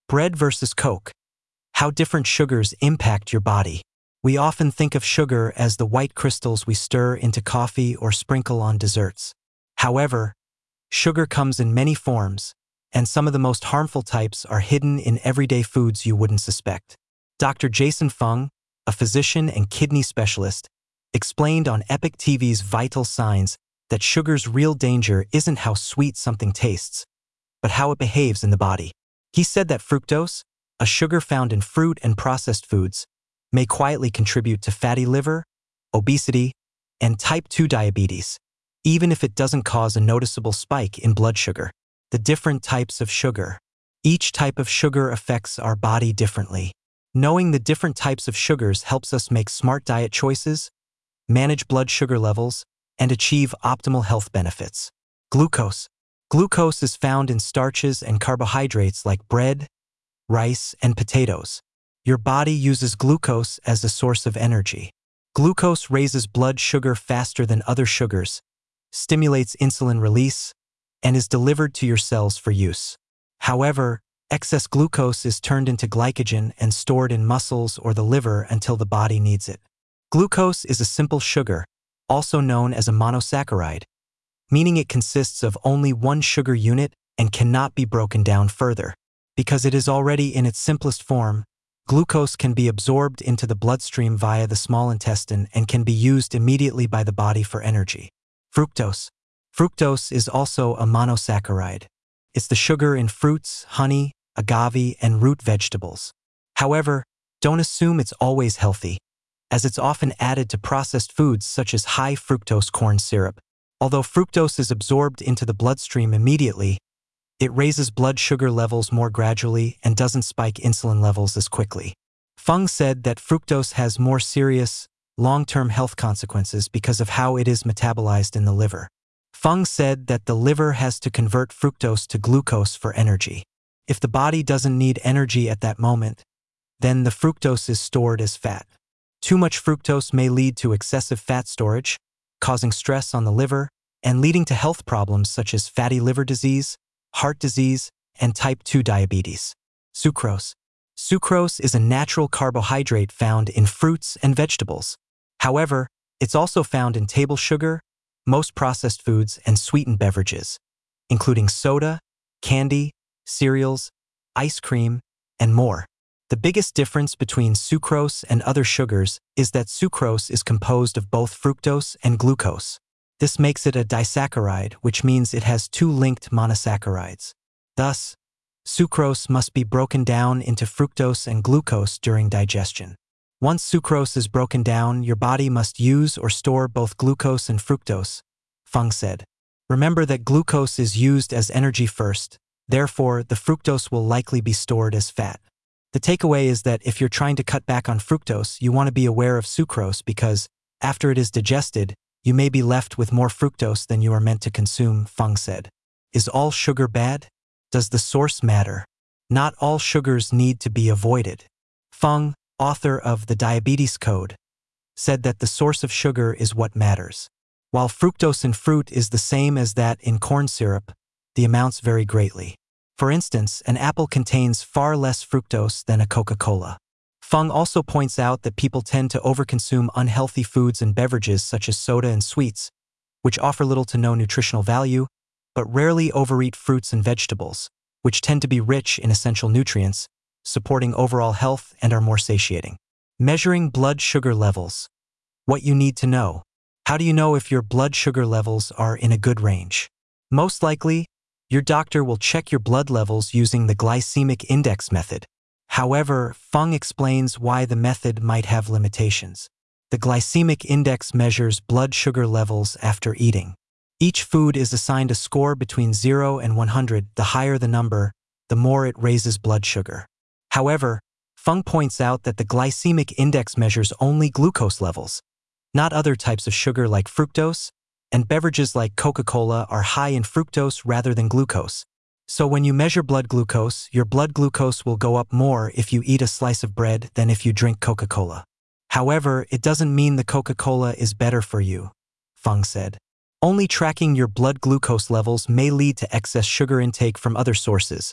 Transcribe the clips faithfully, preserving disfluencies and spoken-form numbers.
Bread versus Coke. How different sugars impact your body. We often think of sugar as the white crystals we stir into coffee or sprinkle on desserts. However, sugar comes in many forms, and some of the most harmful types are hidden in everyday foods you wouldn't suspect. Doctor Jason Fung, a physician and kidney specialist, explained on Epic T V's Vital Signs that sugar's real danger isn't how sweet something tastes, but how it behaves in the body. He said that fructose, a sugar found in fruit and processed foods, may quietly contribute to fatty liver, obesity, and type two diabetes, even if it doesn't cause a noticeable spike in blood sugar. The different types of sugar. Each type of sugar affects our body differently. Knowing the different types of sugars helps us make smart diet choices, manage blood sugar levels, and achieve optimal health benefits. Glucose. Glucose is found in starches and carbohydrates like bread, rice, and potatoes. Your body uses glucose as a source of energy. Glucose raises blood sugar faster than other sugars, stimulates insulin release, and is delivered to your cells for use. However, excess glucose is turned into glycogen and stored in muscles or the liver until the body needs it. Glucose is a simple sugar, also known as a monosaccharide, meaning it consists of only one sugar unit and cannot be broken down further. Because it is already in its simplest form, glucose can be absorbed into the bloodstream via the small intestine and can be used immediately by the body for energy. Fructose. Fructose is also a monosaccharide. It's the sugar in fruits, honey, agave, and root vegetables. However, don't assume it's always healthy, as it's often added to processed foods such as high fructose corn syrup. Although fructose is absorbed into the bloodstream immediately, it raises blood sugar levels more gradually and doesn't spike insulin levels as quickly. Fung said that fructose has more serious, long-term health consequences because of how it is metabolized in the liver. Fung said that the liver has to convert fructose to glucose for energy. If the body doesn't need energy at that moment, then the fructose is stored as fat. Too much fructose may lead to excessive fat storage, causing stress on the liver and leading to health problems such as fatty liver disease, heart disease, and type two diabetes. Sucrose. Sucrose is a natural carbohydrate found in fruits and vegetables. However, it's also found in table sugar, most processed foods, and sweetened beverages, including soda, candy, cereals, ice cream, and more. The biggest difference between sucrose and other sugars is that sucrose is composed of both fructose and glucose. This makes it a disaccharide, which means it has two linked monosaccharides. Thus, sucrose must be broken down into fructose and glucose during digestion. Once sucrose is broken down, your body must use or store both glucose and fructose, Fung said. Remember that glucose is used as energy first, therefore the fructose will likely be stored as fat. The takeaway is that if you're trying to cut back on fructose, you want to be aware of sucrose because, after it is digested, you may be left with more fructose than you are meant to consume, Fung said. Is all sugar bad? Does the source matter? Not all sugars need to be avoided. Fung, author of The Diabetes Code, said that the source of sugar is what matters. While fructose in fruit is the same as that in corn syrup, the amounts vary greatly. For instance, an apple contains far less fructose than a Coca-Cola. Fung also points out that people tend to overconsume unhealthy foods and beverages such as soda and sweets, which offer little to no nutritional value, but rarely overeat fruits and vegetables, which tend to be rich in essential nutrients, supporting overall health and are more satiating. Measuring blood sugar levels. What you need to know. How do you know if your blood sugar levels are in a good range? Most likely, your doctor will check your blood levels using the glycemic index method. However, Fung explains why the method might have limitations. The glycemic index measures blood sugar levels after eating. Each food is assigned a score between zero and one hundred. The higher the number, the more it raises blood sugar. However, Fung points out that the glycemic index measures only glucose levels, not other types of sugar like fructose, and beverages like Coca-Cola are high in fructose rather than glucose. So when you measure blood glucose, your blood glucose will go up more if you eat a slice of bread than if you drink Coca-Cola. However, it doesn't mean the Coca-Cola is better for you, Fung said. Only tracking your blood glucose levels may lead to excess sugar intake from other sources,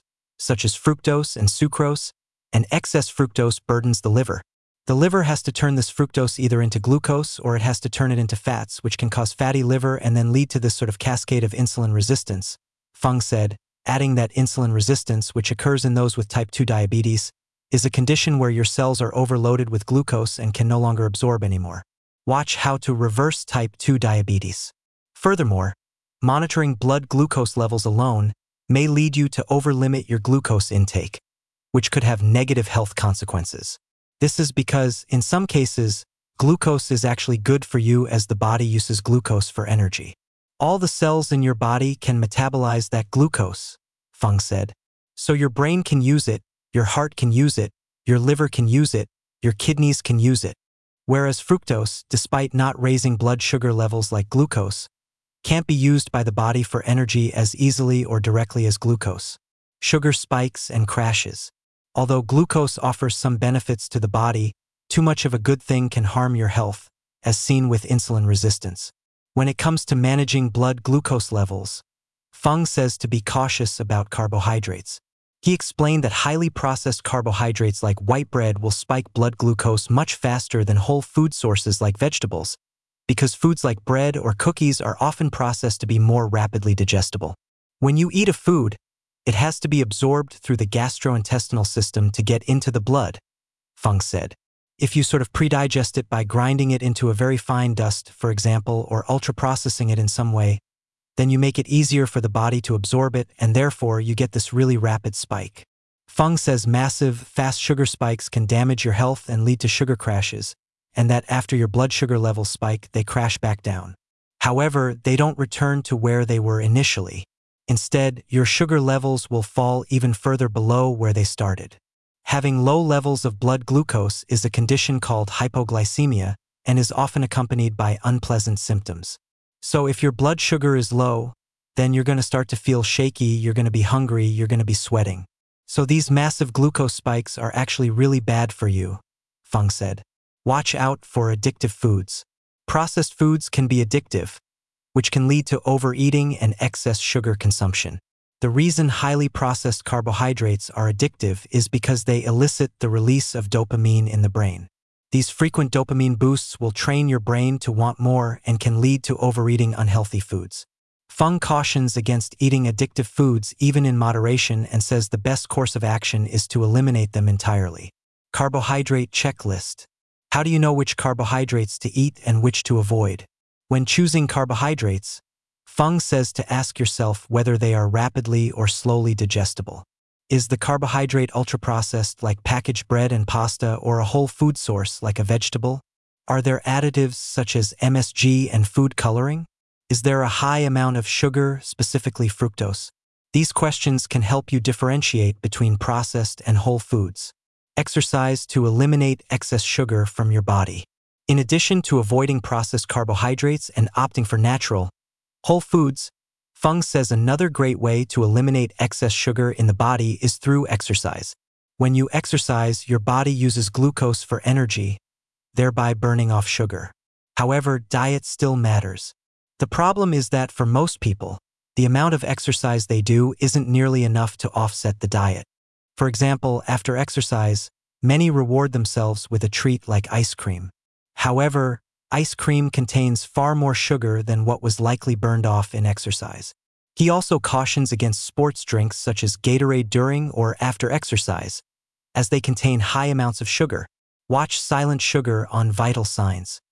such as fructose and sucrose, and excess fructose burdens the liver. The liver has to turn this fructose either into glucose or it has to turn it into fats, which can cause fatty liver and then lead to this sort of cascade of insulin resistance, Feng said, adding that insulin resistance, which occurs in those with type two diabetes, is a condition where your cells are overloaded with glucose and can no longer absorb anymore. Watch how to reverse type two diabetes. Furthermore, monitoring blood glucose levels alone may lead you to overlimit your glucose intake, which could have negative health consequences. This is because, in some cases, glucose is actually good for you as the body uses glucose for energy. All the cells in your body can metabolize that glucose, Feng said. So your brain can use it, your heart can use it, your liver can use it, your kidneys can use it. Whereas fructose, despite not raising blood sugar levels like glucose, can't be used by the body for energy as easily or directly as glucose. Sugar spikes and crashes. Although glucose offers some benefits to the body, too much of a good thing can harm your health, as seen with insulin resistance. When it comes to managing blood glucose levels, Feng says to be cautious about carbohydrates. He explained that highly processed carbohydrates like white bread will spike blood glucose much faster than whole food sources like vegetables, because foods like bread or cookies are often processed to be more rapidly digestible. When you eat a food, it has to be absorbed through the gastrointestinal system to get into the blood, Feng said. If you sort of pre-digest it by grinding it into a very fine dust, for example, or ultra-processing it in some way, then you make it easier for the body to absorb it, and therefore you get this really rapid spike. Feng says massive, fast sugar spikes can damage your health and lead to sugar crashes, and that after your blood sugar levels spike, they crash back down. However, they don't return to where they were initially. Instead, your sugar levels will fall even further below where they started. Having low levels of blood glucose is a condition called hypoglycemia and is often accompanied by unpleasant symptoms. So if your blood sugar is low, then you're going to start to feel shaky, you're going to be hungry, you're going to be sweating. So these massive glucose spikes are actually really bad for you, Feng said. Watch out for addictive foods. Processed foods can be addictive, which can lead to overeating and excess sugar consumption. The reason highly processed carbohydrates are addictive is because they elicit the release of dopamine in the brain. These frequent dopamine boosts will train your brain to want more and can lead to overeating unhealthy foods. Feng cautions against eating addictive foods even in moderation and says the best course of action is to eliminate them entirely. Carbohydrate checklist. How do you know which carbohydrates to eat and which to avoid? When choosing carbohydrates, Feng says to ask yourself whether they are rapidly or slowly digestible. Is the carbohydrate ultra-processed like packaged bread and pasta or a whole food source like a vegetable? Are there additives such as M S G and food coloring? Is there a high amount of sugar, specifically fructose? These questions can help you differentiate between processed and whole foods. Exercise to eliminate excess sugar from your body. In addition to avoiding processed carbohydrates and opting for natural, whole foods, Feng says another great way to eliminate excess sugar in the body is through exercise. When you exercise, your body uses glucose for energy, thereby burning off sugar. However, diet still matters. The problem is that for most people, the amount of exercise they do isn't nearly enough to offset the diet. For example, after exercise, many reward themselves with a treat like ice cream. However, ice cream contains far more sugar than what was likely burned off in exercise. He also cautions against sports drinks such as Gatorade during or after exercise, as they contain high amounts of sugar. Watch Silent Sugar on Vital Signs.